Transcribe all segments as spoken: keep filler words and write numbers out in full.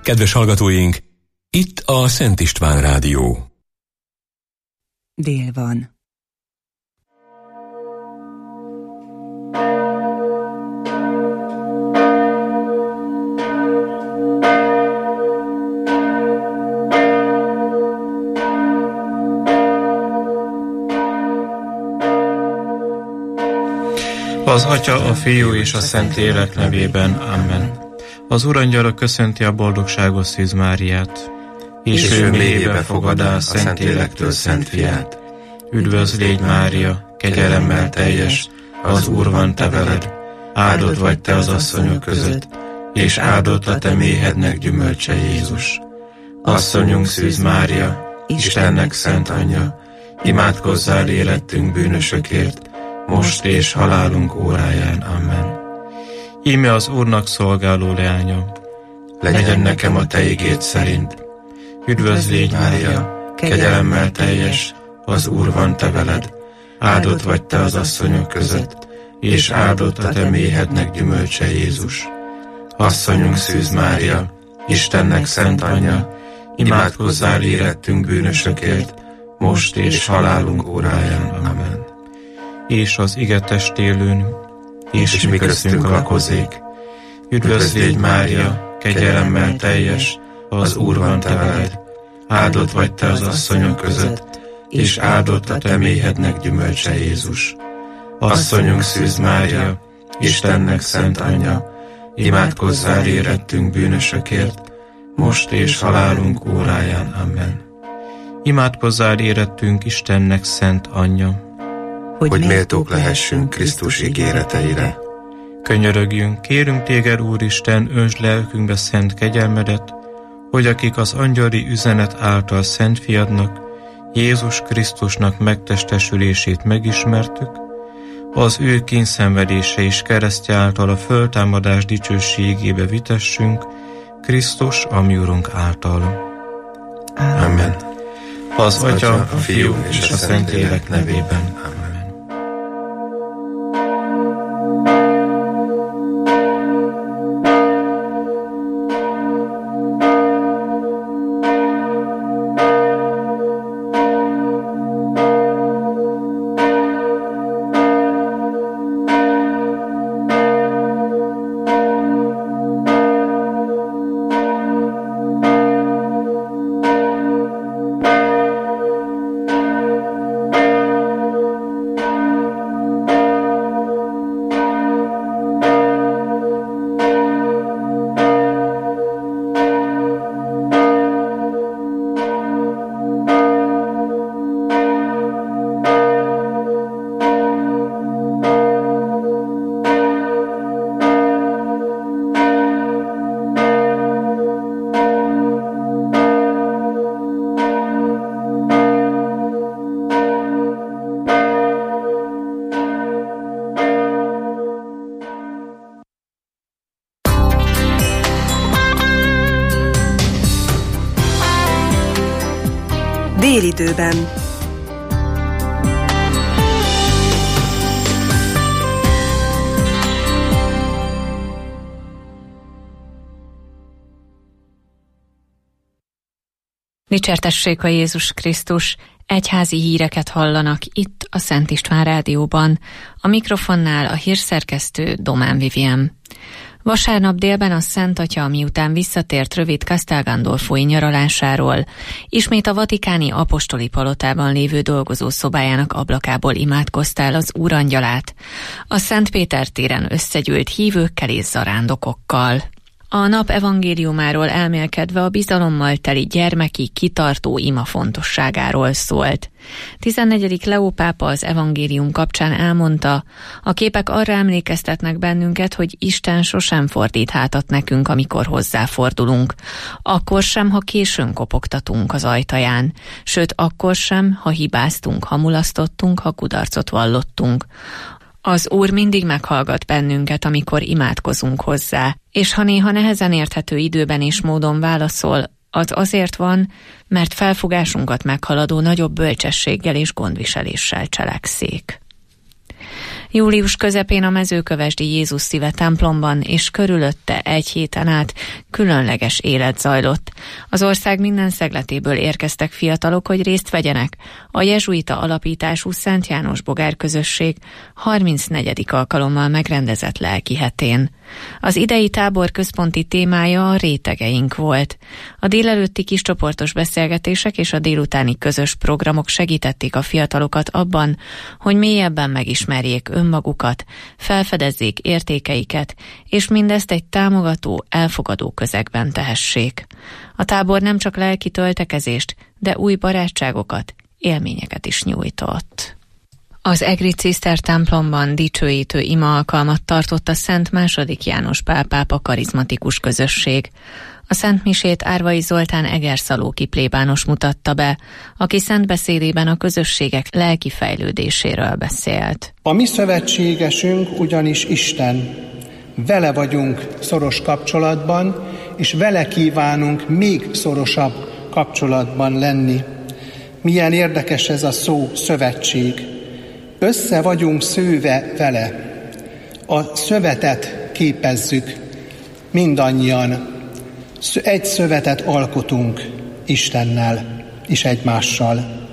Kedves hallgatóink, itt a Szent István Rádió. Dél van. Az Atya, a Fiú és a Szentlélek nevében. Amen. Az Urangyala köszönti a boldogságos Szűz Máriát, és, és ő mélyébe fogadá a Szentlélektől Szent Fiát. Üdvözl légy, Mária, kegyelemmel teljes, az Úr van te veled, áldott vagy te az asszonyok között, és áldott a te méhednek gyümölcse Jézus. Asszonyunk Szűz Mária, Istennek szent anyja, imádkozzál érettünk bűnösökért, most és halálunk óráján. Amen. Íme az Úrnak szolgáló leánya, legyen nekem a te igéd szerint. Üdvözl légy, Mária, kegyelemmel teljes, az Úr van te veled, áldott vagy te az asszonyok között, és áldott a te méhednek gyümölcse Jézus. Asszonyunk Szűz Mária, Istennek szent anyja, imádkozzál érettünk bűnösökért, most és halálunk óráján. Amen. És az ige testélőn, és, és mi köztünk lakozék. Üdvözl légy, Mária, kegyelemmel teljes, az Úr van te veled, áldott vagy te az asszonyok között, és áldott a te méhednek gyümölcse Jézus. Asszonyunk Szűz Mária, Istennek szent anyja, imádkozzál érettünk bűnösökért, most és halálunk óráján. Amen. Imádkozzál érettünk Istennek szent anyja, hogy, hogy méltók lehessünk Krisztus ígéreteire. Könyörögjünk, kérünk téged, Úristen, öntsd lelkünkbe szent kegyelmedet, hogy akik az angyali üzenet által Szent Fiadnak, Jézus Krisztusnak megtestesülését megismertük, az ő kínszenvedése és keresztje által a föltámadás dicsőségébe vitessünk, Krisztus, a mi Urunk által. Amen. Az Atya, a Fiú és a Szentlélek nevében. Amen. Délidőben. Dicsertessék a Jézus Krisztus, egyházi híreket hallanak itt a Szent István Rádióban. A mikrofonnál a hírszerkesztő Domán Vivien. Vasárnap délben a Szent Atya, miután visszatért rövid Castel Gandolfói nyaralásáról, ismét a vatikáni apostoli palotában lévő dolgozószobájának ablakából imádkoztál az Úrangyalát, a Szent Péter téren összegyűlt hívőkkel és zarándokokkal. A nap evangéliumáról elmélkedve a bizalommal teli gyermeki, kitartó ima fontosságáról szólt. tizennegyedik Leó pápa az evangélium kapcsán elmondta, a képek arra emlékeztetnek bennünket, hogy Isten sosem fordít hátat nekünk, amikor hozzáfordulunk. Akkor sem, ha későn kopogtatunk az ajtaján, sőt akkor sem, ha hibáztunk, ha mulasztottunk, ha kudarcot vallottunk. Az Úr mindig meghallgat bennünket, amikor imádkozunk hozzá, és ha néha nehezen érthető időben és módon válaszol, az azért van, mert felfogásunkat meghaladó nagyobb bölcsességgel és gondviseléssel cselekszik. Július közepén a Mezőkövesdi Jézus Szíve templomban és körülötte egy héten át különleges élet zajlott. Az ország minden szegletéből érkeztek fiatalok, hogy részt vegyenek a jezsuita alapítású Szent János Bogár közösség harmincnegyedik alkalommal megrendezett lelki hetén. Az idei tábor központi témája a rétegeink volt. A délelőtti kiscsoportos beszélgetések és a délutáni közös programok segítették a fiatalokat abban, hogy mélyebben megismerjék önmagukat, felfedezzék értékeiket, és mindezt egy támogató, elfogadó közegben tehessék. A tábor nem csak lelki töltekezést, de új barátságokat, élményeket is nyújtott. Az egri Ciszter templomban dicsőítő ima alkalmat tartott a Szent második János Pál pápa karizmatikus közösség. A Szent Misét Árvai Zoltán egerszalóki plébános mutatta be, aki szent beszédében a közösségek lelki fejlődéséről beszélt. A mi szövetségesünk ugyanis Isten. Vele vagyunk szoros kapcsolatban, és vele kívánunk még szorosabb kapcsolatban lenni. Milyen érdekes ez a szó, szövetség. Össze vagyunk szőve vele. A szövetet képezzük mindannyian. Egy szövetet alkotunk Istennel és egymással.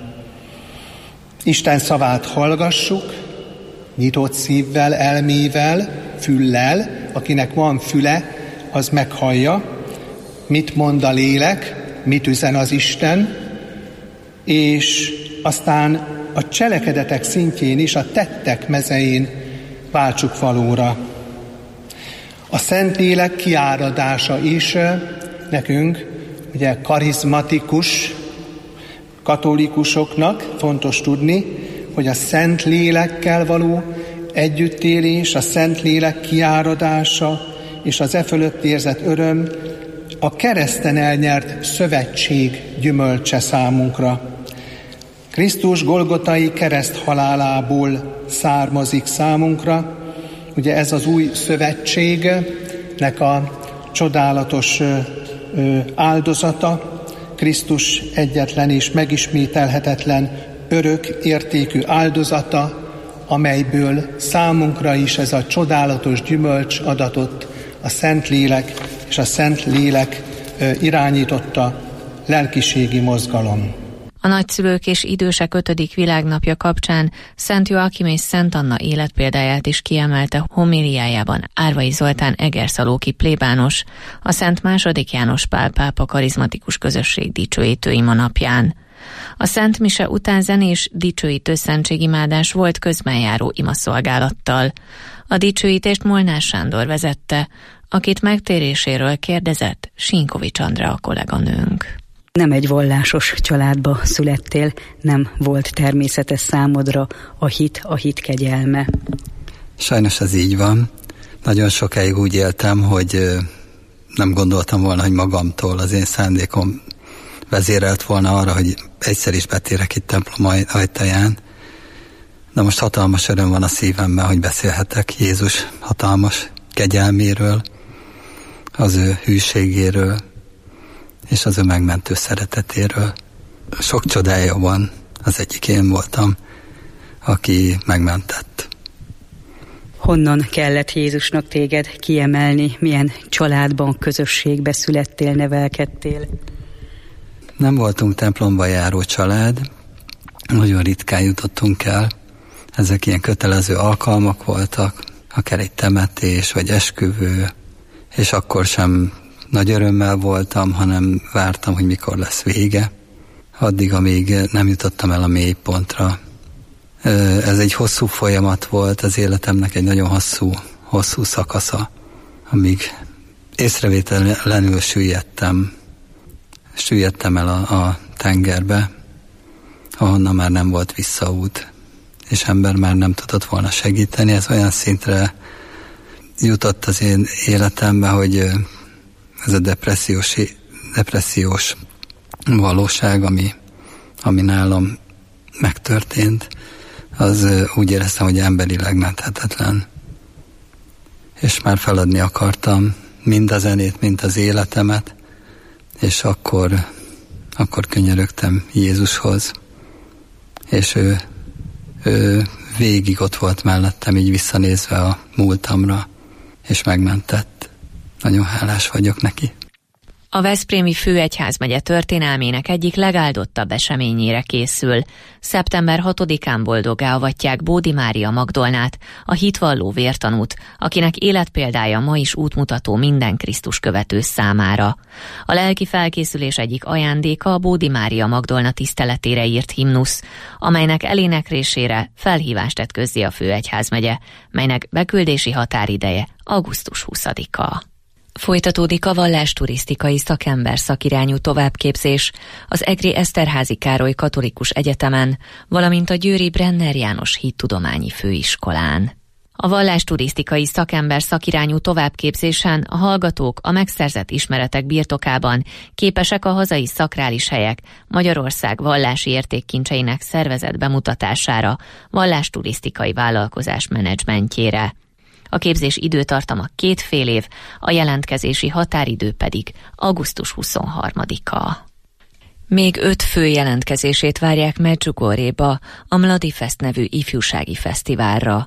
Isten szavát hallgassuk, nyitott szívvel, elmével, füllel. Akinek van füle, az meghallja, mit mond a lélek, mit üzen az Isten, és aztán a cselekedetek szintjén is, a tettek mezein váltsuk valóra. A Szentlélek kiáradása is nekünk, ugye karizmatikus katolikusoknak fontos tudni, hogy a Szentlélekkel való együttélés, a Szentlélek kiáradása és az e fölött érzett öröm a kereszten elnyert szövetség gyümölcse számunkra. Krisztus golgotai kereszt halálából származik számunkra. Ugye ez az új szövetségnek a csodálatos áldozata, Krisztus egyetlen és megismételhetetlen örök értékű áldozata, amelyből számunkra is ez a csodálatos gyümölcs adatott, a Szentlélek és a Szentlélek irányította lelkiségi mozgalom. A nagyszülők és idősek ötödik világnapja kapcsán Szent Joachim és Szent Anna életpéldáját is kiemelte homiliájában Árvai Zoltán egerszalóki plébános a Szent második János Pál pápa karizmatikus közösség dicsőítő ima napján. A Szent Mise után zenés dicsőítő szentségimádás volt közbenjáró imaszolgálattal. A dicsőítést Molnár Sándor vezette, akit megtéréséről kérdezett Sinkovics Andrea kolléganőnk. Nem egy vallásos családba születtél, nem volt természetes számodra a hit, a hit kegyelme. Sajnos ez így van. Nagyon sokáig úgy éltem, hogy nem gondoltam volna, hogy magamtól az én szándékom vezérelt volna arra, hogy egyszer is betérek itt templom ajtaján. De most hatalmas öröm van a szívemben, hogy beszélhetek Jézus hatalmas kegyelméről, az ő hűségéről, és az ő megmentő szeretetéről. Sok csodája van, az egyik én voltam, aki megmentett. Honnan kellett Jézusnak téged kiemelni? Milyen családban, közösségbe születtél, nevelkedtél? Nem voltunk templomba járó család, nagyon ritkán jutottunk el. Ezek ilyen kötelező alkalmak voltak, akár egy temetés vagy esküvő, és akkor sem nagy örömmel voltam, hanem vártam, hogy mikor lesz vége. Addig, amíg nem jutottam el a mélypontra. Ez egy hosszú folyamat volt, az életemnek egy nagyon hosszú, hosszú szakasza, amíg észrevétlenül süllyedtem, süllyedtem el a, a tengerbe, ahonnan már nem volt visszaút, és ember már nem tudott volna segíteni. Ez olyan szintre jutott az én életembe, hogy ez a depressziós, depressziós valóság, ami, ami nálam megtörtént, az úgy éreztem, hogy emberileg menthetetlen. És már feladni akartam mind a zenét, mind az életemet, és akkor, akkor könyörögtem Jézushoz, és ő, ő végig ott volt mellettem, így visszanézve a múltamra, és megmentett. Nagyon hálás vagyok neki. A veszprémi főegyházmegye történelmének egyik legáldottabb eseményére készül. szeptember hatodikán boldoggá avatják Bódi Mária Magdolnát, a hitvalló vértanút, akinek életpéldája ma is útmutató minden Krisztus követő számára. A lelki felkészülés egyik ajándéka a Bódi Mária Magdolna tiszteletére írt himnusz, amelynek eléneklésére felhívást tett közzé a főegyházmegye, melynek beküldési határideje augusztus huszadika. Folytatódik a vallásturisztikai szakember szakirányú továbbképzés az Egri Eszterházy Károly Katolikus Egyetemen, valamint a győri Brenner János Hittudományi Főiskolán. A vallásturisztikai szakember szakirányú továbbképzésen a hallgatók a megszerzett ismeretek birtokában képesek a hazai szakrális helyek Magyarország vallási értékkincseinek szervezett bemutatására, vallásturisztikai vállalkozás menedzsmentjére. A képzés időtartama két fél év, a jelentkezési határidő pedig augusztus huszonharmadika. Még öt fő jelentkezését várják Medjugorjéba a Mladi Fest nevű ifjúsági fesztiválra.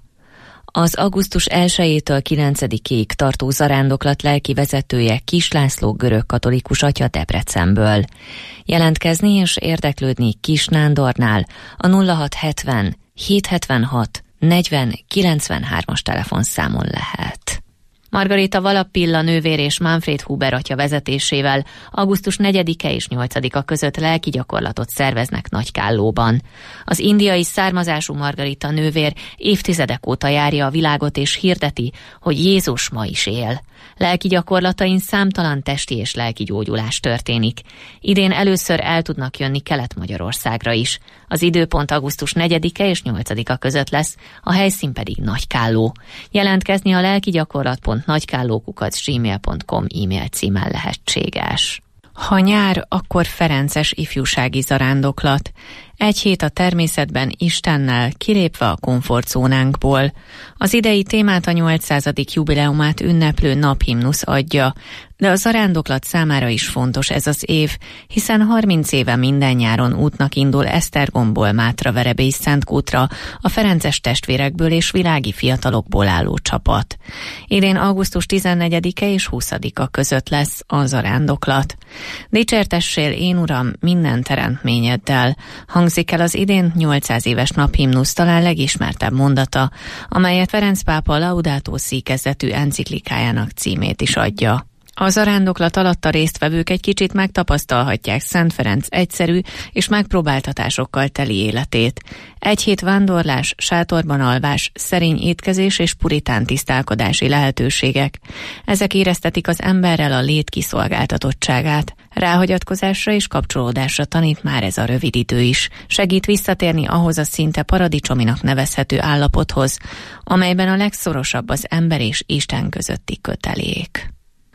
Az augusztus elsejétől kilencedikéig tartó zarándoklat lelki vezetője Kis László görög katolikus atya Debrecenből. Jelentkezni és érdeklődni Kis Nándornál a nulla hat hetven hétszázhetvenhat negyven kilencvenhármas telefonszámon lehet. Margarita Valappilla nővér és Manfred Huber atya vezetésével augusztus negyedike és nyolcadika között lelki gyakorlatot szerveznek Nagykállóban. Az indiai származású Margarita nővér évtizedek óta járja a világot és hirdeti, hogy Jézus ma is él. Lelki gyakorlatain számtalan testi és lelki gyógyulás történik. Idén először el tudnak jönni Kelet-Magyarországra is. Az időpont augusztus negyedike és nyolcadika között lesz, a helyszín pedig Nagykálló. Jelentkezni a lelkigyakorlat pont nagykálló kukac gmail pont com e-mail címen lehetséges. Ha nyár, akkor ferences ifjúsági zarándoklat. Egy hét a természetben Istennel, kilépve a komfortzónánkból. Az idei témát a nyolcszázadik jubileumát ünneplő naphimnusz adja, de a zarándoklat számára is fontos ez az év, hiszen harminc éve minden nyáron útnak indul Esztergomból Mátraverebély Szentkútra a ferences testvérekből és világi fiatalokból álló csapat. Idén augusztus tizennegyedike és huszadika között lesz a zarándoklat. Dicsértessél én, Uram, minden teremtményeddel, hangzik el az idén nyolcszáz éves naphimnusz talán legismertebb mondata, amelyet Ferenc pápa Laudato Si kezdetű enciklikájának címét is adja. A zarándoklat alatt a résztvevők egy kicsit megtapasztalhatják Szent Ferenc egyszerű és megpróbáltatásokkal teli életét. Egy hét vándorlás, sátorban alvás, szerény étkezés és puritán tisztálkodási lehetőségek. Ezek éreztetik az emberrel a lét kiszolgáltatottságát. Ráhagyatkozásra és kapcsolódásra tanít már ez a rövid idő is. Segít visszatérni ahhoz a szinte paradicsominak nevezhető állapothoz, amelyben a legszorosabb az ember és Isten közötti kötelék.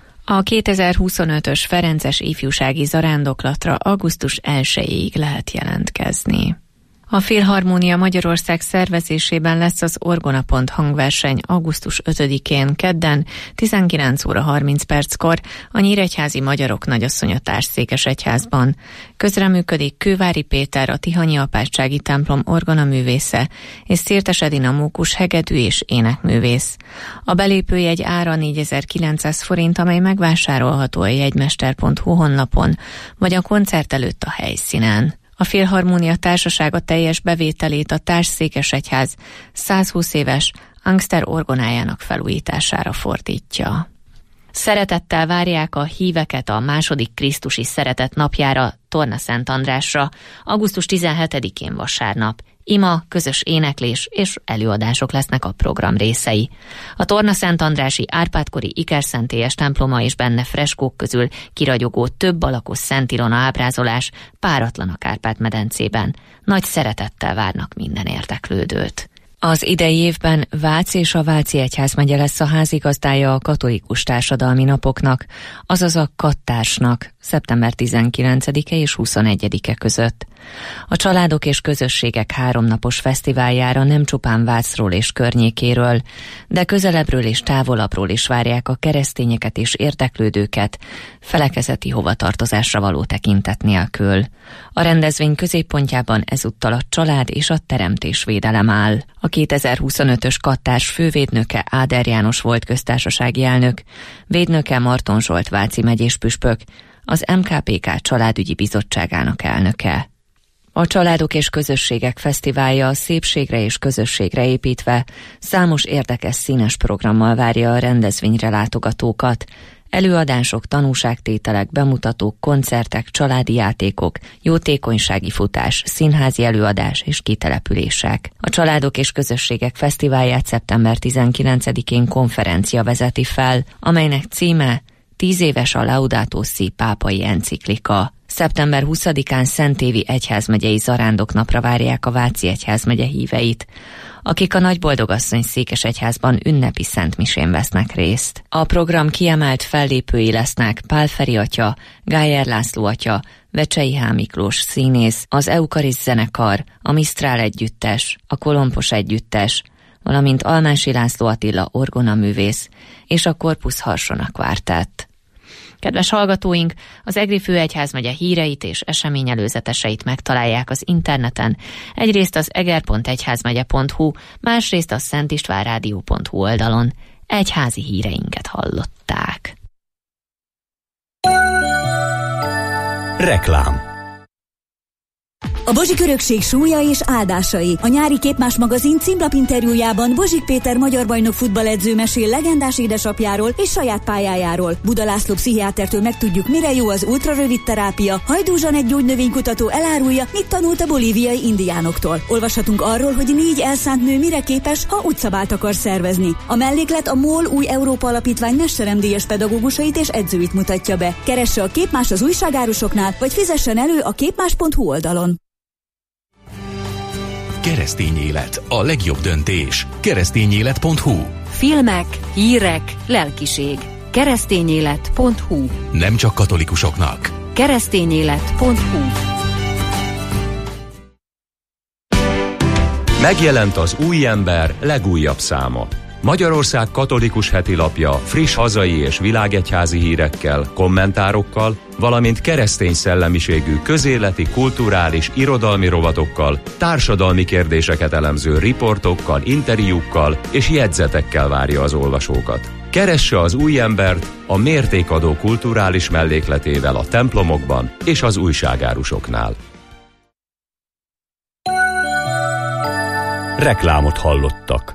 A kétezer-huszonötös Ferences ifjúsági zarándoklatra augusztus elsejéig lehet jelentkezni. A Filharmónia Magyarország szervezésében lesz az Orgonapont hangverseny augusztus ötödikén kedden tizenkilenc óra harminc perckor a Nyíregyházi Magyarok Nagyasszonya Társszékesegyházban. Közreműködik Kővári Péter, a Tihanyi Apátsági templom orgonaművésze, és Szirtes Edina Mókus hegedű és énekművész. A belépőjegy ára négyezer-kilencszáz forint, amely megvásárolható a jegymester pont hu honlapon, vagy a koncert előtt a helyszínen. A Filharmónia Társasága teljes bevételét a Társszékesegyház százhúsz éves Angster orgonájának felújítására fordítja. Szeretettel várják a híveket a második krisztusi szeretet napjára, Torna Szent Andrásra, augusztus tizenhetedikén vasárnap. Ima, közös éneklés és előadások lesznek a program részei. A Torna Szent Andrási Árpád-kori ikerszentélyes temploma és benne freskók közül kiragyogó több alakos Szent Ilona ábrázolás páratlan a Kárpát-medencében. Nagy szeretettel várnak minden érdeklődőt. Az idei évben Vác és a Váci Egyházmegye lesz a házigazdája a katolikus társadalmi napoknak, azaz a kattársnak, szeptember tizenkilencedike és huszonegyedike között. A családok és közösségek háromnapos fesztiváljára nem csupán Vácról és környékéről, de közelebbről és távolabbról is várják a keresztényeket és érdeklődőket, felekezeti hovatartozásra való tekintet nélkül. A rendezvény középpontjában ezúttal a család és a teremtésvédelem áll. A kétezer-huszonötös Kattárs fővédnöke Áder János volt köztársasági elnök, védnöke Marton Zsolt váci megyés püspök, az em ká pé ká családügyi bizottságának elnöke. A Családok és Közösségek Fesztiválja a szépségre és közösségre építve számos érdekes színes programmal várja a rendezvényre látogatókat. Előadások, tanúságtételek, bemutatók, koncertek, családi játékok, jótékonysági futás, színházi előadás és kitelepülések. A Családok és Közösségek Fesztiválját szeptember tizenkilencedikén konferencia vezeti fel, amelynek címe tíz éves a Laudato Si pápai enciklika. szeptember huszadikán Szentévi egyházmegyei zarándoknapra várják a Váci egyházmegye híveit, akik a Nagyboldogasszony székesegyházban ünnepi szentmisén vesznek részt. A program kiemelt fellépői lesznek Pál Feri atya, Gájer László atya, Vecsei H. Miklós színész, az Eukarisz zenekar, a Misztrál együttes, a Kolompos együttes, valamint Almási László Attila orgonaművész és a Corpus Harsona Quartet. Kedves hallgatóink, az Egri főegyházmegye híreit és eseményelőzeteseit megtalálják az interneten, egyrészt az eger pont egyházmegye pont hu, másrészt a szentistvánrádió pont hu oldalon. Egyházi híreinket hallották. Reklám. A Bozsik örökség súlya és áldásai. A nyári Képmás magazin címlapinterjújában Bozsik Péter magyar bajnok futballedző mesél legendás édesapjáról és saját pályájáról. Buda László pszichiátertől megtudjuk, mire jó az ultrarövid terápia. Hajdú Zsanett gyógynövénykutató elárulja, mit tanult a bolíviai indiánoktól. Olvashatunk arról, hogy négy elszánt nő mire képes, ha útszabált akar szervezni. A melléklet a MOL új Európa Alapítvány mesteremdíjas pedagógusait és edzőit mutatja be. Keresse a Képmás az újságárusoknál, vagy fizessen elő a képmás pont hu oldalon. Keresztény élet. A legjobb döntés. keresztényélet pont hu. Filmek, hírek, lelkiség. keresztényélet pont hu. Nem csak katolikusoknak. keresztényélet pont hu. Megjelent az Új Ember legújabb száma. Magyarország katolikus hetilapja friss hazai és világegyházi hírekkel, kommentárokkal, valamint keresztény szellemiségű közéleti, kulturális, irodalmi rovatokkal, társadalmi kérdéseket elemző riportokkal, interjúkkal és jegyzetekkel várja az olvasókat. Keresse az Új Embert a mértékadó kulturális mellékletével a templomokban és az újságárusoknál. Reklámot hallottak.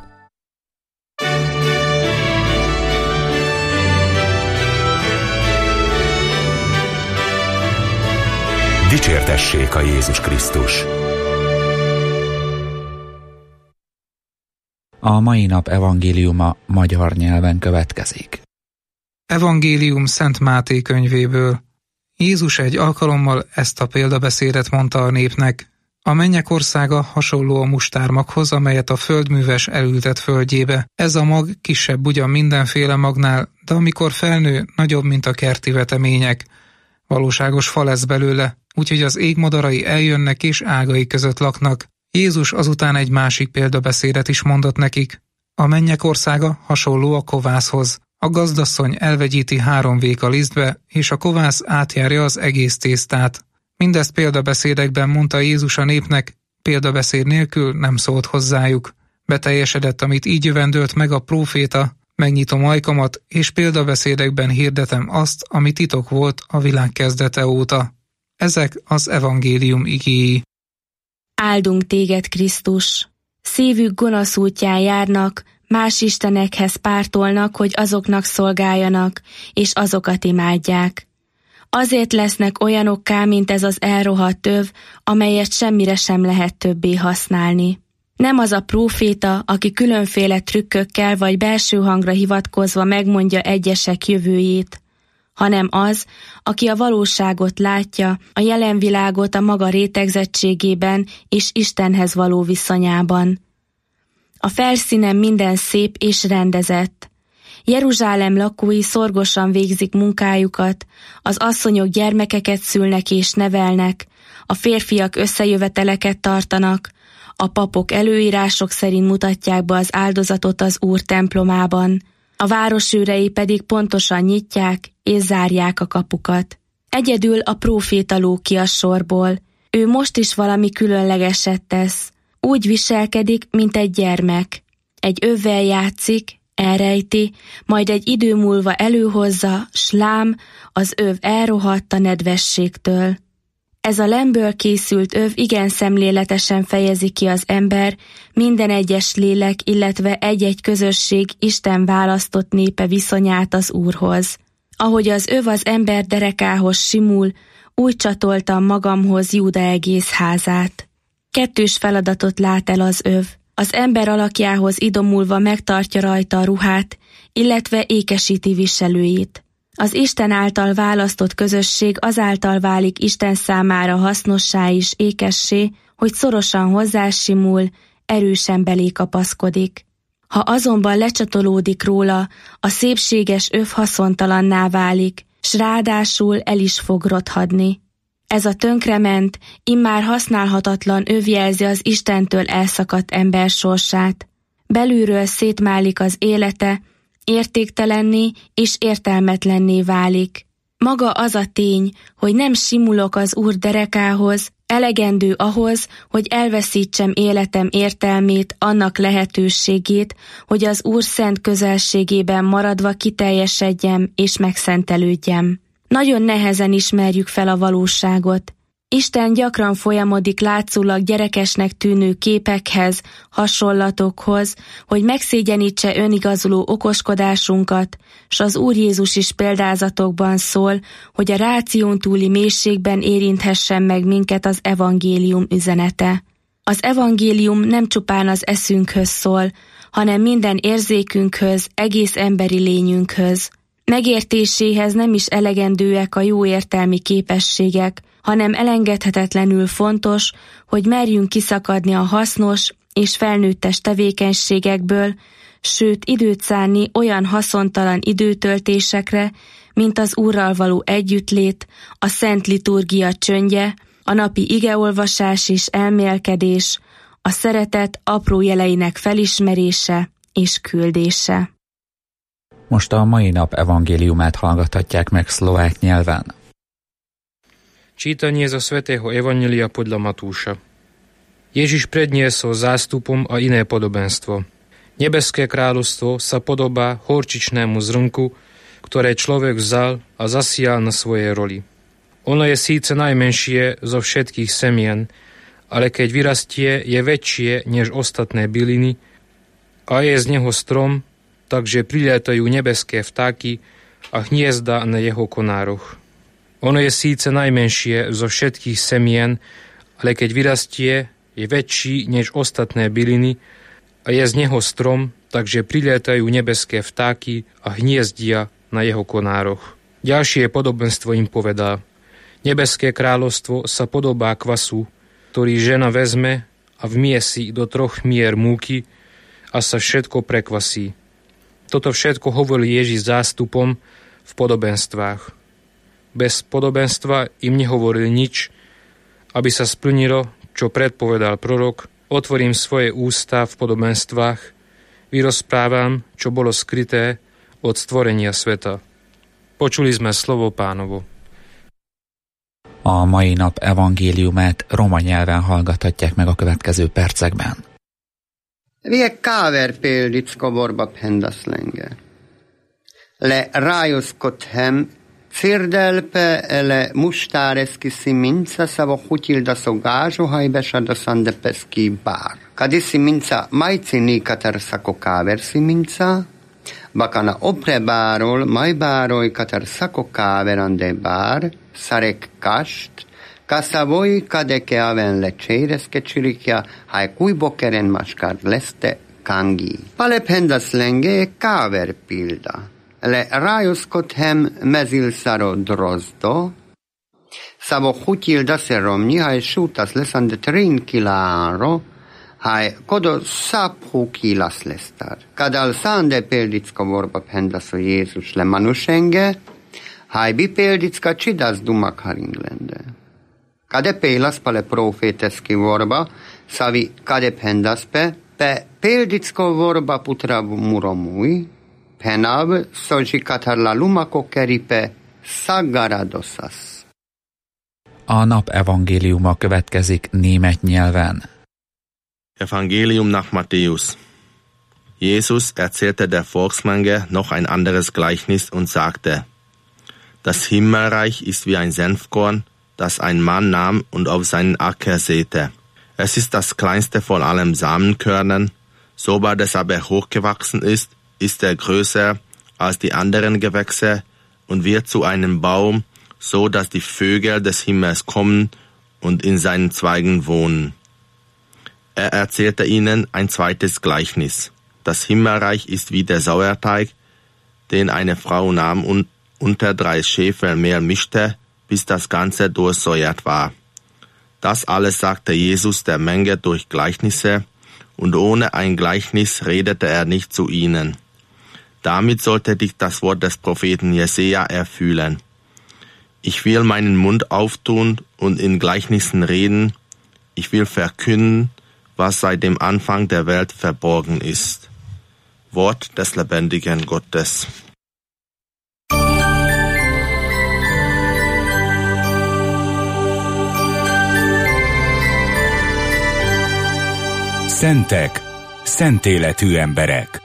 Dicsértessék a Jézus Krisztus! A mai nap evangéliuma magyar nyelven következik. Evangélium Szent Máté könyvéből. Jézus egy alkalommal ezt a példabeszédet mondta a népnek. A mennyek országa hasonló a mustármaghoz, amelyet a földműves elültet földjébe. Ez a mag kisebb ugyan mindenféle magnál, de amikor felnő, nagyobb, mint a kerti vetemények. Valóságos fa lesz belőle, úgyhogy az égmadarai eljönnek és ágai között laknak. Jézus azután egy másik példabeszédet is mondott nekik. A mennyek országa hasonló a kovászhoz. A gazdasszony elvegyíti három véka lisztbe, és a kovász átjárja az egész tésztát. Mindezt példabeszédekben mondta Jézus a népnek, példabeszéd nélkül nem szólt hozzájuk. Beteljesedett, amit így jövendölt meg a próféta, megnyitom ajkamat, és példabeszédekben hirdetem azt, ami titok volt a világ kezdete óta. Ezek az evangélium igéi. Áldunk téged, Krisztus! Szívük gonosz útján járnak, más istenekhez pártolnak, hogy azoknak szolgáljanak, és azokat imádják. Azért lesznek olyanokká, mint ez az elrohadt öv, amelyet semmire sem lehet többé használni. Nem az a próféta, aki különféle trükkökkel vagy belső hangra hivatkozva megmondja egyesek jövőjét, hanem az, aki a valóságot látja, a jelen világot a maga rétegzettségében és Istenhez való viszonyában. A felszínen minden szép és rendezett. Jeruzsálem lakói szorgosan végzik munkájukat, az asszonyok gyermekeket szülnek és nevelnek, a férfiak összejöveteleket tartanak, a papok előírások szerint mutatják be az áldozatot az Úr templomában, a városőrei pedig pontosan nyitják és zárják a kapukat. Egyedül a próféta lóg ki a sorból. Ő most is valami különlegeset tesz. Úgy viselkedik, mint egy gyermek. Egy övvel játszik, elrejti, majd egy idő múlva előhozza, s lám, az öv elrohadt a nedvességtől. Ez a lemből készült öv igen szemléletesen fejezi ki az ember, minden egyes lélek, illetve egy-egy közösség Isten választott népe viszonyát az Úrhoz. Ahogy az öv az ember derekához simul, úgy csatoltam magamhoz Júda egész házát. Kettős feladatot lát el az öv. Az ember alakjához idomulva megtartja rajta a ruhát, illetve ékesíti viselőit. Az Isten által választott közösség azáltal válik Isten számára hasznossá és ékessé, hogy szorosan hozzásimul, erősen belé kapaszkodik. Ha azonban lecsatolódik róla, a szépséges öv haszontalanná válik, s ráadásul el is fog rothadni. Ez a tönkrement, immár használhatatlan öv jelzi az Istentől elszakadt ember sorsát. Belülről szétmálik az élete, értéktelenné és értelmetlenné válik. Maga az a tény, hogy nem simulok az Úr derekához, elegendő ahhoz, hogy elveszítsem életem értelmét, annak lehetőségét, hogy az Úr szent közelségében maradva kiteljesedjem és megszentelődjem. Nagyon nehezen ismerjük fel a valóságot. Isten gyakran folyamodik látszólag gyerekesnek tűnő képekhez, hasonlatokhoz, hogy megszégyenítse önigazoló okoskodásunkat, s az Úr Jézus is példázatokban szól, hogy a ráción túli mélységben érinthessen meg minket az evangélium üzenete. Az evangélium nem csupán az eszünkhöz szól, hanem minden érzékünkhöz, egész emberi lényünkhöz. Megértéséhez nem is elegendőek a jó értelmi képességek, hanem elengedhetetlenül fontos, hogy merjünk kiszakadni a hasznos és felnőttes tevékenységekből, sőt időt szánni olyan haszontalan időtöltésekre, mint az Úrral való együttlét, a szent liturgia csöndje, a napi igeolvasás és elmélkedés, a szeretet apró jeleinek felismerése és küldése. Most a mai nap evangéliumát hallgathatják meg szlovák nyelven. Čítanie zo svätého Evanjelia podľa Matúša. Ježiš predniesol zástupom a iné podobenstvo. Nebeské kráľovstvo sa podobá horčičnému zrnku, ktoré človek vzal a zasial na svojej roli. Ono je síce najmenšie zo všetkých semien, ale keď vyrastie, je väčšie než ostatné byliny a je z neho strom, takže prilietajú nebeské vtáky a hniezda na jeho konároch. Ono je síce najmenšie zo všetkých semien, ale keď vyrastie, je väčší než ostatné byliny a je z neho strom, takže prilietajú nebeské vtáky a hniezdia na jeho konároch. Ďalšie podobenstvo im povedá: Nebeské kráľovstvo sa podobá kvasu, ktorý žena vezme a vmiesi do troch mier múky a sa všetko prekvasí. Toto všetko hovoril Ježiš zástupom v podobenstvách. Bez podobenstva im nehovoril nič, aby sa splnilo, čo predpovedal prorok: Otvorím svoje ústa v podobenstvách, vyrozprávam, čo bolo skryté od stvorenia sveta. Počuli sme slovo Pánovo. A mai nap evangéliumát roma nyelven hallgathatják meg a következő percekben. Vie káverpéldicko vorba pendaszlenge. Le rájuszkodhem Cirdelpe ele muštáreski siminca savo hutilda so gážu hajbešada sandepeski bár. Kadi siminca majcini katar sako káver siminca, bakana opre bárol majbároj katar sako káverande bár, szarek kast, kaszavoj kadeke aven le cséreske csirikja, haj kujbokeren maskár leste kangi. Pale pendaszlenge káver pilda. Le rájuszkodhem mezilszaro drozdo, savo hutilda se romni, haj šutas lesande trin kiláro, haj kodo szaphu kilas lestar. Kadal szande példicka vorba pendaso Jézus le manusenge, haj bi példicka csidas dumak haringlende. Kade pélas pale proféteski vorba, savi kade pendaspe, pe példicko vorba putra muromúj, Penav soji katarla lumako keripe szaggaradosas. A nap evangéliuma következik német nyelven. Evangelium nach Matthäus. Jesus erzählte der Volksmenge noch ein anderes Gleichnis und sagte: Das Himmelreich ist wie ein Senfkorn, das ein Mann nahm und auf seinen Acker säte. Es ist das kleinste von allen Samenkörnern, sobald es aber hochgewachsen ist, ist er größer als die anderen Gewächse und wird zu einem Baum, so dass die Vögel des Himmels kommen und in seinen Zweigen wohnen. Er erzählte ihnen ein zweites Gleichnis. Das Himmelreich ist wie der Sauerteig, den eine Frau nahm und unter drei Schäfer Mehl mischte, bis das Ganze durchsäuert war. Das alles sagte Jesus der Menge durch Gleichnisse, und ohne ein Gleichnis redete er nicht zu ihnen. Damit sollte dich das Wort des Propheten Jesaja erfüllen. Ich will meinen Mund auftun und in Gleichnissen reden. Ich will verkünden, was seit dem Anfang der Welt verborgen ist. Wort des lebendigen Gottes. Szentek, szentéletű emberek.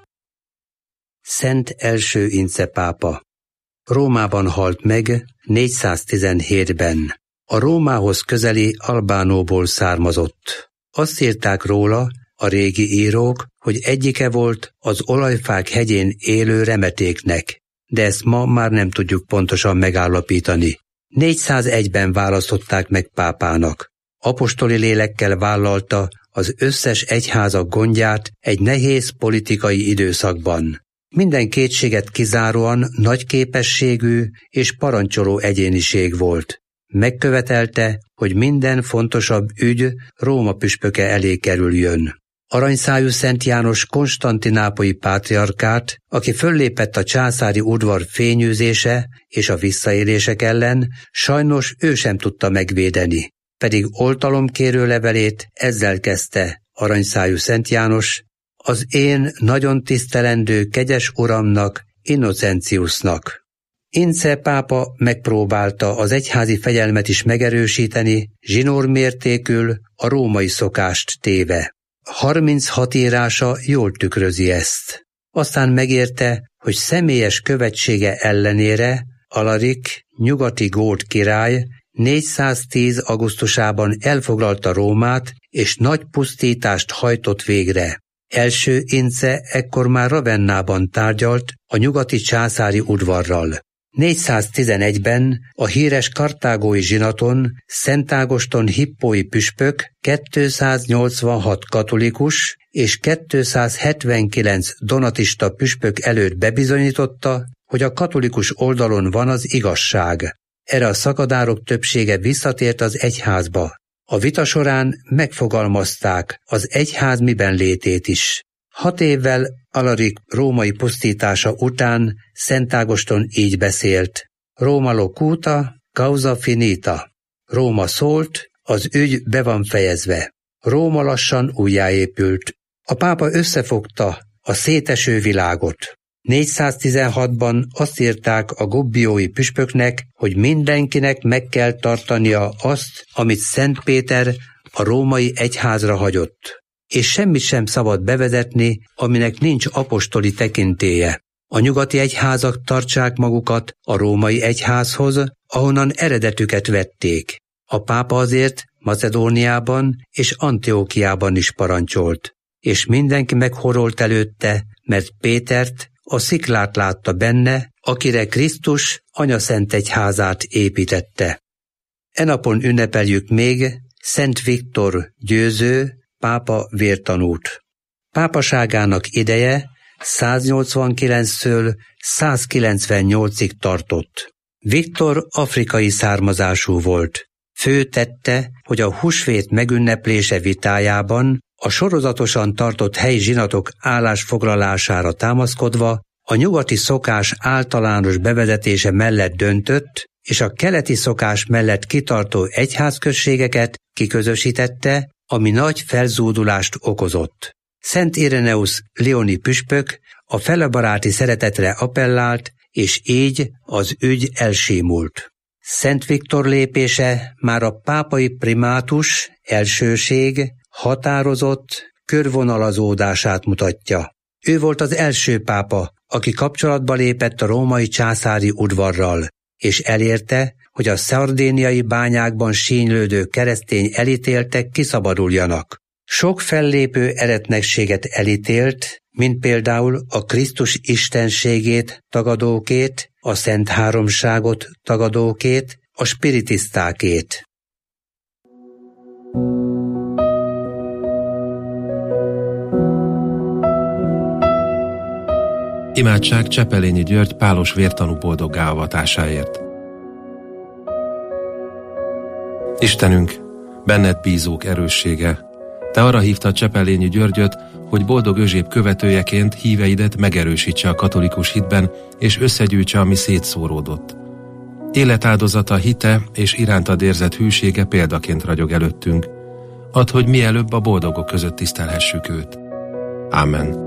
Szent első Ince pápa. Rómában halt meg négyszáztizenhétben. A Rómához közeli Albánóból származott. Azt írták róla a régi írók, hogy egyike volt az olajfák hegyén élő remetéknek, de ezt ma már nem tudjuk pontosan megállapítani. négyszázegyben választották meg pápának. Apostoli lélekkel vállalta az összes egyházak gondját egy nehéz politikai időszakban. Minden kétséget kizáróan nagy képességű és parancsoló egyéniség volt. Megkövetelte, hogy minden fontosabb ügy Róma püspöke elé kerüljön. Aranyszájú Szent János konstantinápolyi pátriarkát, aki föllépett a császári udvar fényűzése és a visszaélések ellen, sajnos ő sem tudta megvédeni. Pedig oltalomkérő levelét ezzel kezdte Aranyszájú Szent János: az én nagyon tisztelendő kegyes uramnak, Innocentiusnak. Ince pápa megpróbálta az egyházi fegyelmet is megerősíteni, zsinórmértékül a római szokást téve. harminchat írása jól tükrözi ezt. Aztán megérte, hogy személyes követsége ellenére Alarik, nyugati gót király négyszáztíz augusztusában elfoglalta Rómát, és nagy pusztítást hajtott végre. Első Ince ekkor már Ravennában tárgyalt a nyugati császári udvarral. négyszáztizenegyben a híres kartágói zsinaton Szent Ágoston hippói püspök kétszáznyolcvanhat katolikus és kétszázhetvenkilenc donatista püspök előtt bebizonyította, hogy a katolikus oldalon van az igazság. Erre a szakadárok többsége visszatért az egyházba. A vita során megfogalmazták az egyház miben létét is. Hat évvel Alarik római pusztítása után Szent Ágoston így beszélt: Róma locuta, causa finita. Róma szólt, az ügy be van fejezve. Róma lassan újjáépült. A pápa összefogta a széteső világot. négyszáztizenhatban azt írták a gobbiói püspöknek, hogy mindenkinek meg kell tartania azt, amit Szent Péter a római egyházra hagyott, és semmit sem szabad bevezetni, aminek nincs apostoli tekintélye. A nyugati egyházak tartsák magukat a római egyházhoz, ahonnan eredetüket vették. A pápa azért Macedóniában és Antiókiában is parancsolt, és mindenki meghorolt előtte, mert Pétert, a sziklát látta benne, akire Krisztus anyaszent egyházát építette. E napon ünnepeljük még Szent Viktor győző, pápa vértanút. Pápaságának ideje száznyolcvankilenctől százkilencvennyolcig tartott. Viktor afrikai származású volt. Fő tette, hogy a húsvét megünneplése vitájában a sorozatosan tartott helyi zsinatok állásfoglalására támaszkodva a nyugati szokás általános bevezetése mellett döntött, és a keleti szokás mellett kitartó egyházközségeket kiközösítette, ami nagy felzúdulást okozott. Szent Ireneus lioni püspök a felebaráti szeretetre appellált, és így az ügy elsimult. Szent Viktor lépése már a pápai primátus, elsőség, határozott körvonalazódását mutatja. Ő volt az első pápa, aki kapcsolatba lépett a római császári udvarral, és elérte, hogy a szardéniai bányákban sínylődő keresztény elítéltek kiszabaduljanak. Sok fellépő eretnekséget elítélt, mint például a Krisztus istenségét tagadókét, a Szent Háromságot tagadókét, a spiritisztákét. Imádság Csepelényi György pálos vértanú boldoggá avatásáért. Istenünk, benned bízók erőssége, te arra hívtad Csepelényi Györgyöt, hogy boldog Özséb követőjeként híveidet megerősítse a katolikus hitben, és összegyűjtse, ami szétszóródott. Életáldozata, hite és irántad érzett hűsége példaként ragyog előttünk. Add, hogy mielőbb a boldogok között tisztelhessük őt. Ámen.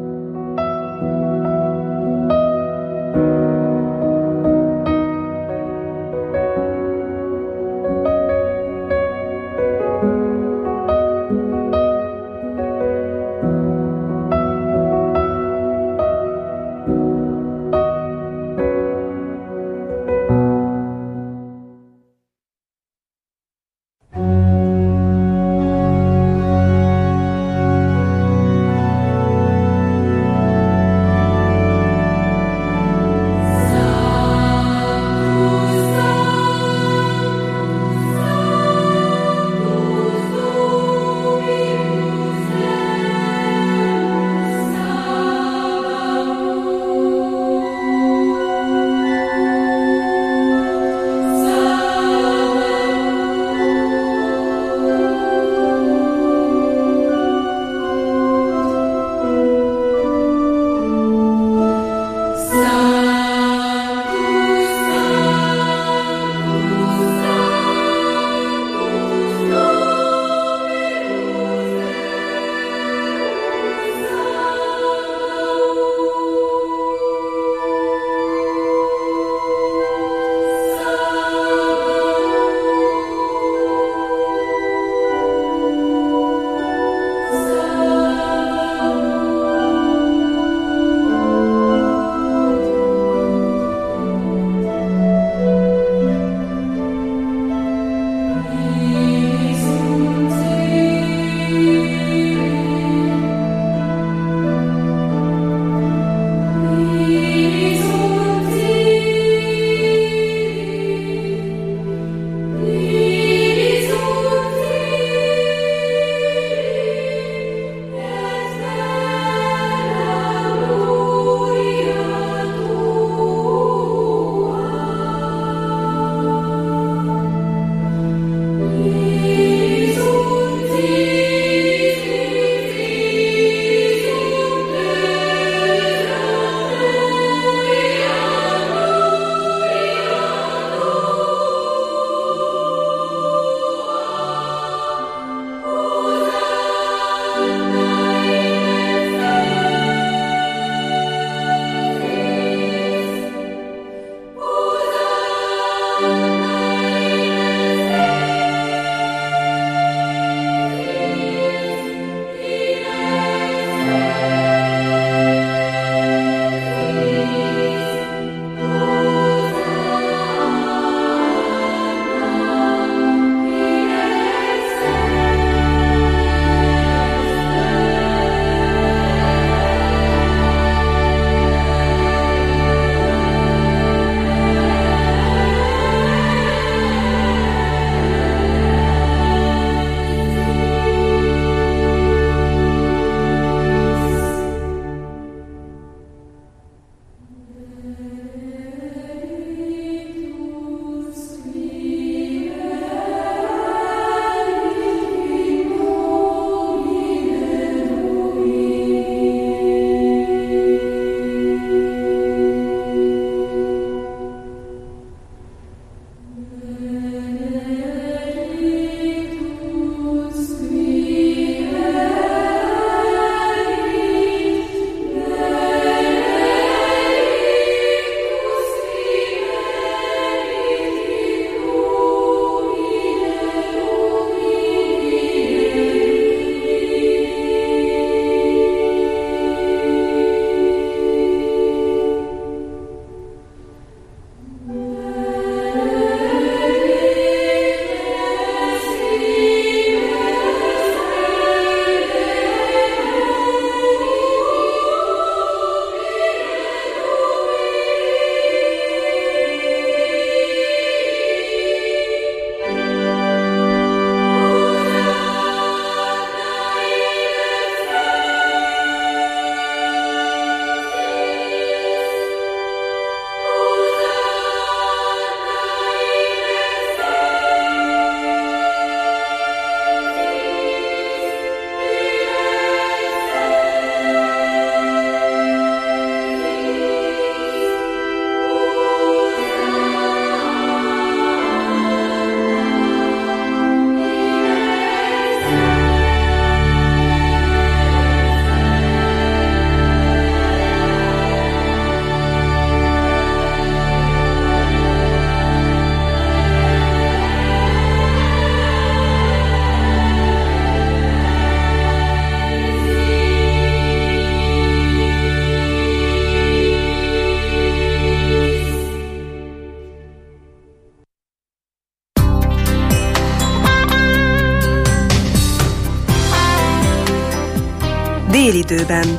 Félidőben.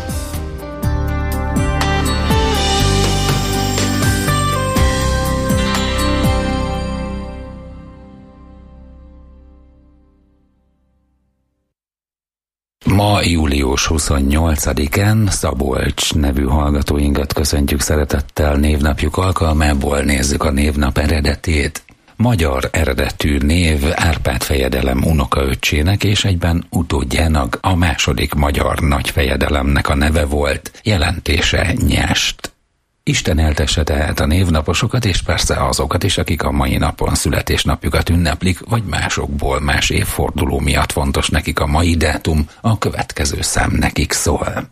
Ma július huszonnyolcadikán Szabolcs nevű hallgatóinkat köszöntjük szeretettel névnapjuk alkalmából. Nézzük a névnap eredetét. Magyar eredetű név Árpád fejedelem unokaöccsének és egyben utódjának, a második magyar nagyfejedelemnek a neve volt, jelentése nyest. Isten éltesse tehát a névnaposokat, és persze azokat is, akik a mai napon születésnapjukat ünneplik, vagy másokból más évforduló miatt fontos nekik a mai dátum, a következő szám nekik szól.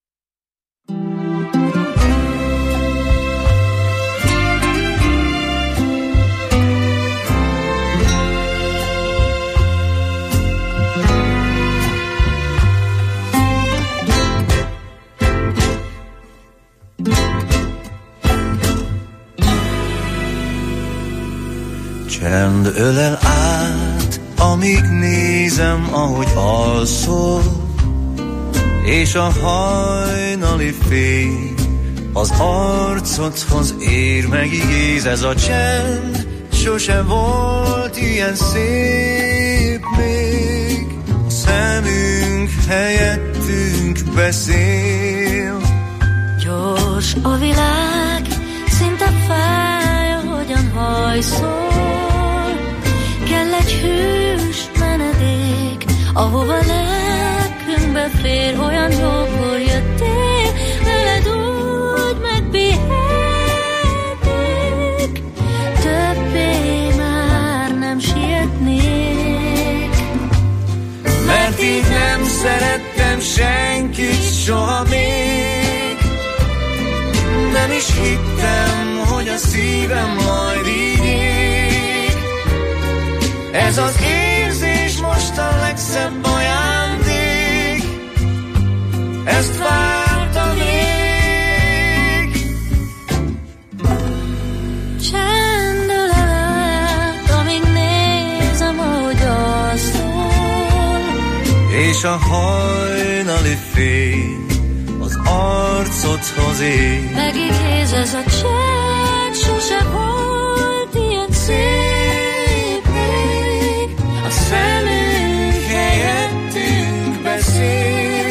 Csend ölel át, amíg nézem, ahogy alszol, és a hajnali fény az arcodhoz ér, megigéz ez a csend, sose volt ilyen szép még. A szemünk helyettünk beszél. Gyors a világ, szinte fáj, ahogyan hajszol. Kell egy hűs menedék, ahova lelkünkbe fér. Olyan jókor jöttél, veled úgy megpihennék. Többé már nem sietnék. Mert így nem szerettem senkit soha még. Nem is hittem, hogy a szívem majd így ég. Ez az érzés most a legszebb ajándék. Ezt vártam rég. Csend ölel át, amíg nézem, ahogy alszol, és a hajnali fény az arcodhoz ér. megigéz ez a csend, sose volt ilyen szép még. A szemünk helyettünk beszél.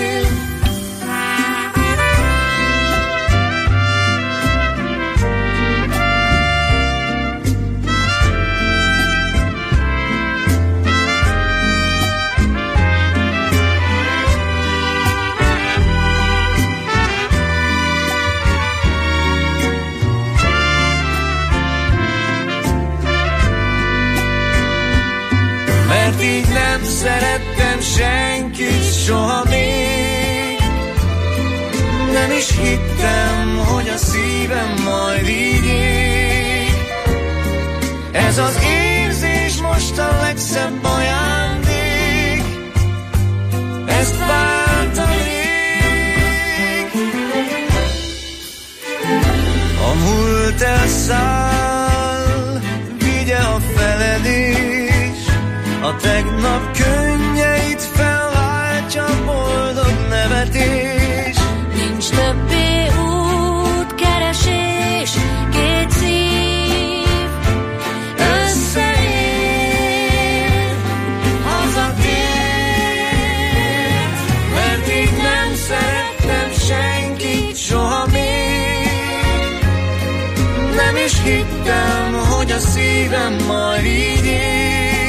Mert így nem szerettem senkit soha még. Nem is hittem, hogy a szívem majd így ég. Ez az érzés most a legszebb ajándék. Ezt vártam rég. A múlt elszáll, vigye a feledés. A tegnap könnyeit felváltja boldog nevetés. Nincs többé útkeresés, két szív összeér, hazatért. Mert így nem szerettem senkit soha még. Nem is hittem, hogy a szívem majd így ég.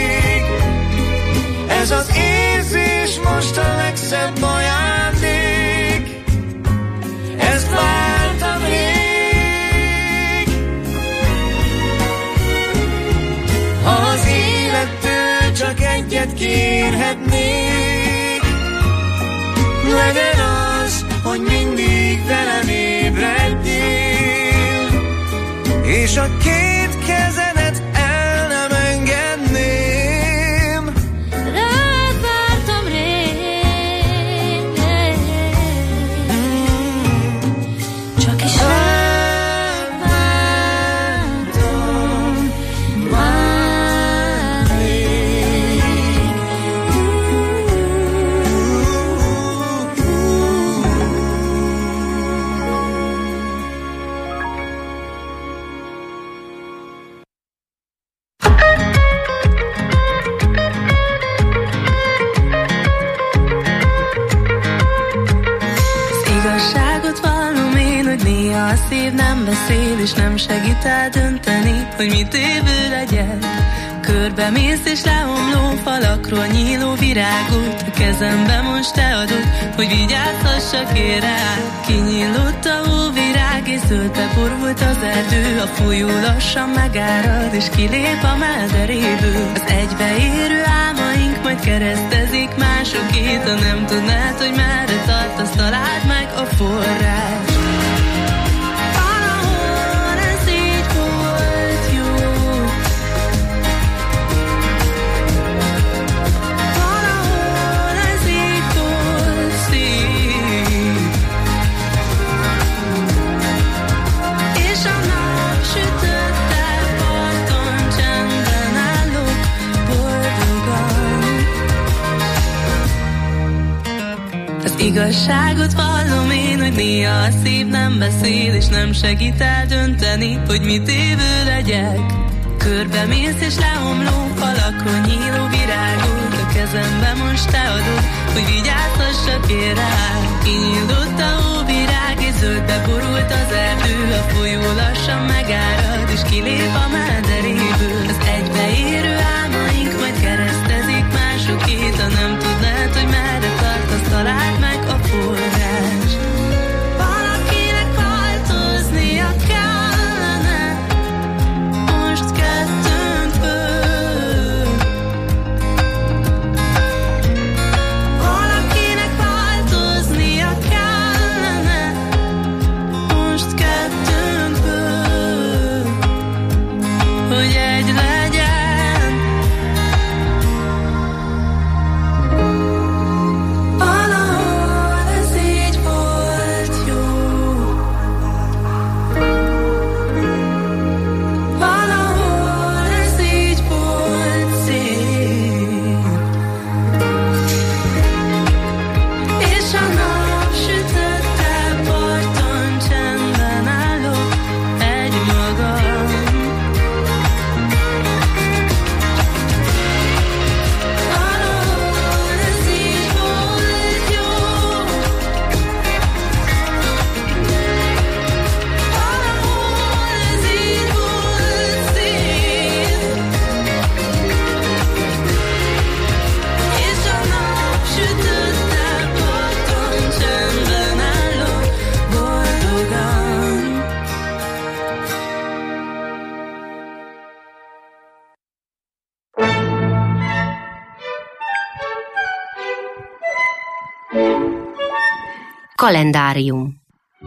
Ez az érzés most a legszebb ajándék. Ezt vártam rég. Ha az élettől csak egyet kérhetnék, legyen az, hogy mindig velem ébredjél, és a két kezedet el nem engedném. Rád vártam rég, csak is rád vártam már rég. szív nem beszél, és nem segít eldönteni, hogy mit évő legyek. Körbe mész és leomló falakról nyíló virágot a kezembe most te adod, hogy vigyázhassak én rá. Kinyílott a hóvirág és zöldbe borult az erdő, a folyó lassan megárad és kilép a melderéből. Az egybeérő álmaink majd keresztezik másokét, ha nem tudnád, hogy merre tartasz, találd meg a forrás. Igazságot vallom én, hogy néha a szív nem beszél, és nem segít eldönteni, hogy mit évő legyek. Körbe mész és leomló falakról nyíló virágot a kezembe most te adod, hogy vigyázhassak én rá. Kinyílott a hóvirág és zöldbe borult az erdő, a folyó lassan megárad és kilép a melderéből. Az egybeérő álmaink majd keresztezik másokét, ha nem tudnád, hogy merre tartasz, találd meg a forrás. Valakinek változnia kellene most kettőnkből. Valakinek változnia kellene most kettőnkből, hogy egy legyen. Kalendárium.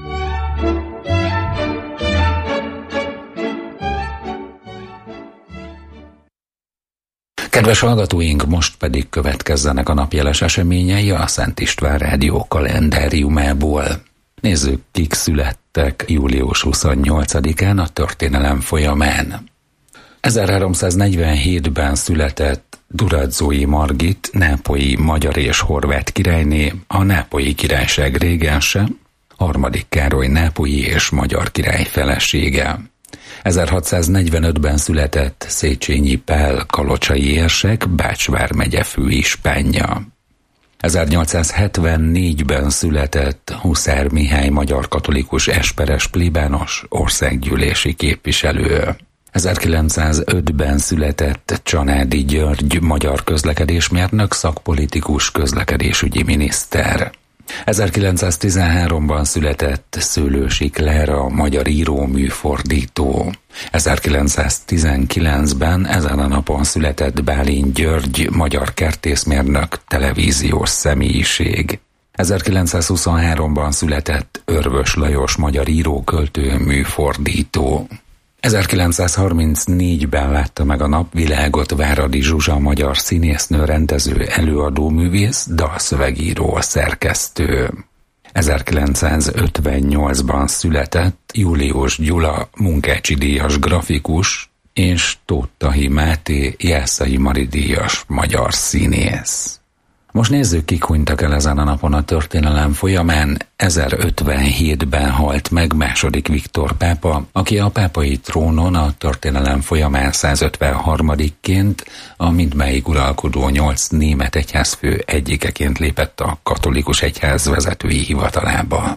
Kedves hallgatóink, most pedig következzenek a napjeles eseményei a Szent István Rádió kalendáriumából. Nézzük, kik születtek július huszonnyolcadikán a történelem folyamán. ezerháromszáznegyvenhétben született Durazói Margit, nápolyi magyar és horvát királyné, a Nápolyi Királyság régense, harmadik Károly nápolyi és magyar király felesége. ezerhatszáznegyvenötben született Széchenyi Pál kalocsai érsek, Bács vármegye főispánja. ezernyolcszázhetvennégyben született Huszár Mihály magyar katolikus esperes plébános, országgyűlési képviselő. ezerkilencszázötben született Csanádi György magyar közlekedésmérnök, szakpolitikus, közlekedésügyi miniszter. ezerkilencszáztizenháromban született Szőlősi Klára magyar író, műfordító. ezerkilencszáztizenkilencben ezen a napon született Bálint György magyar kertészmérnök, televíziós személyiség. ezerkilencszázhuszonháromban született Örvös Lajos magyar író, költő, műfordító. ezerkilencszázharmincnégyben látta meg a napvilágot Váradi Zsuzsa magyar színésznő, rendező, előadó művész, dalszövegíró, szerkesztő. ezerkilencszázötvennyolcban született Július Gyula munkácsi díjas grafikus és Tóth Tahi Máté Jászai Mari díjas magyar színész. Most nézzük, kik hunytak el ezen a napon a történelem folyamán. ezerötvenhétben halt meg második Viktor pápa, aki a pápai trónon a történelem folyamán százötvenharmadikként a mindmáig uralkodó nyolc német egyházfő egyikeként lépett a katolikus egyház vezetői hivatalába.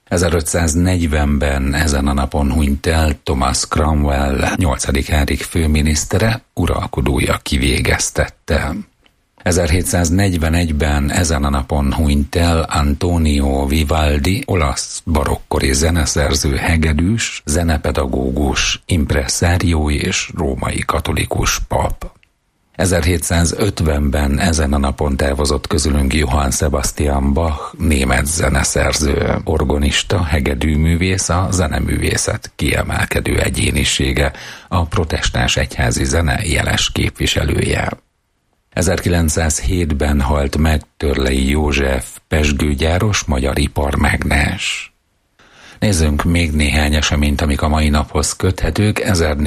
ezerötszáznegyvenben ezen a napon hunyt el Thomas Cromwell nyolcadik Henrik főminisztere, uralkodója kivégeztette. ezerhétszáznegyvenegyben ezen a napon hunyt el Antonio Vivaldi, olasz barokkori zeneszerző, hegedűs, zenepedagógus, impresszárió és római katolikus pap. ezerhétszázötvenben ezen a napon távozott közülünk Johann Sebastian Bach, német zeneszerző, organista, hegedűművész, a zeneművészet kiemelkedő egyénisége, a protestáns egyházi zene jeles képviselője. ezerkilencszázhétben halt meg Törlei József, pezsgőgyáros, magyar iparmágnás. Nézzünk még néhány eseményt, amik a mai naphoz köthetők.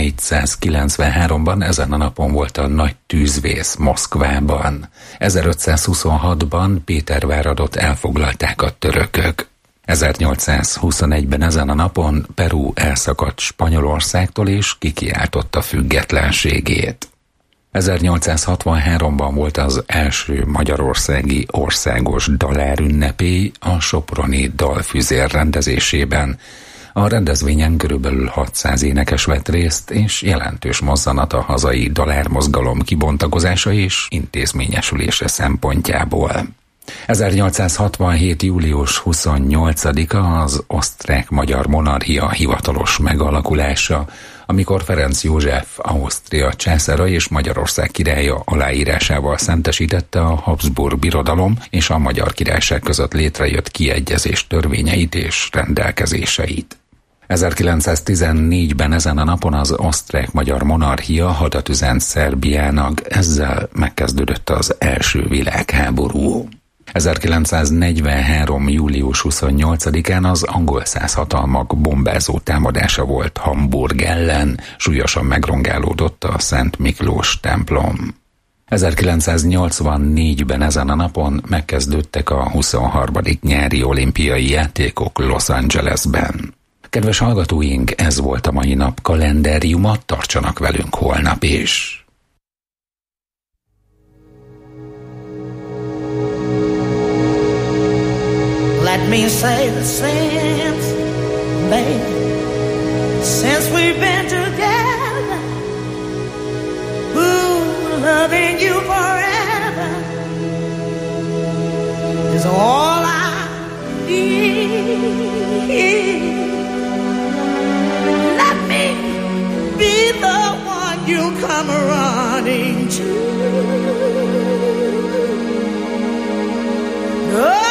ezernégyszázkilencvenháromban ezen a napon volt a nagy tűzvész Moszkvában. ezerötszázhuszonhatban Péterváradot elfoglalták a törökök. ezernyolcszázhuszonegyben ezen a napon Peru elszakadt Spanyolországtól és kikiáltotta függetlenségét. ezernyolcszázhatvanháromban volt az első magyarországi országos dalárünnepély a soproni dalfüzér rendezésében. A rendezvényen körülbelül hatszáz énekes vett részt, és jelentős mozzanat a hazai dalármozgalom kibontakozása és intézményesülése szempontjából. ezernyolcszázhatvanhét. július huszonnyolcadika az osztrák-magyar monarchia hivatalos megalakulása, amikor Ferenc József Ausztria császára és Magyarország királya aláírásával szentesítette a Habsburg Birodalom és a Magyar Királyság között létrejött kiegyezés törvényeit és rendelkezéseit. ezerkilencszáztizennégyben ezen a napon az osztrák-magyar monarchia hadat üzent Szerbiának, ezzel megkezdődött az első világháború. ezerkilencszáznegyvenhárom. július huszonnyolcadikán az angol száz hatalmak bombázó támadása volt Hamburg ellen, súlyosan megrongálódott a Szent Miklós templom. ezerkilencszáznyolcvannégyben ezen a napon megkezdődtek a huszonharmadik nyári olimpiai játékok Los Angelesben. Kedves hallgatóink, ez volt a mai nap kalendáriuma, tartsanak velünk holnap is! Let me say the since, baby, since we've been together, ooh, loving you forever is all I need. Let me be the one you come running to. Oh,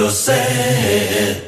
yo sé.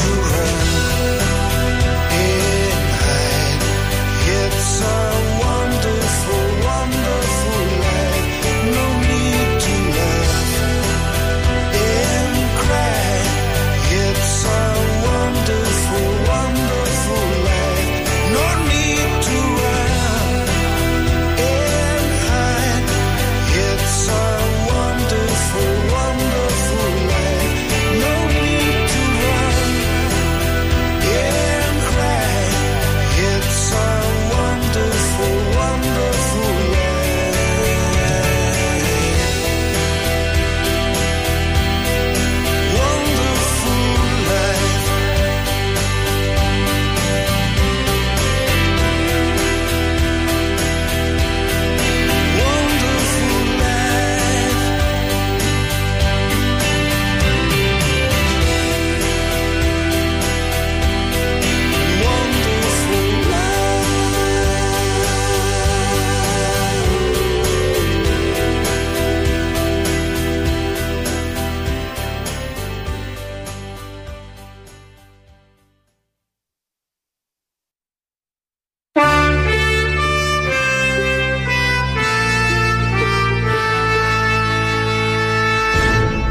It's a wonder.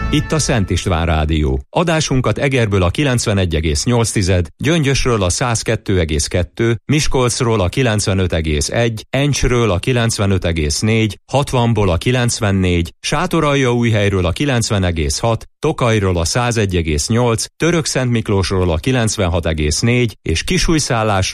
Itt a Szent István Rádió. Adásunkat Egerből a kilencvenegy egész nyolc, Gyöngyösről a száz kettő egész kettő, Miskolcról a kilencvenöt egész egy, Encsről a kilencvenöt egész négy, hatvanból a kilencvennégy, Sátoraljaújhelyről a kilencven egész hat, Tokajról a száz egy egész nyolc, Törökszentmiklósról a kilencvenhat egész négy és Kisújszállásról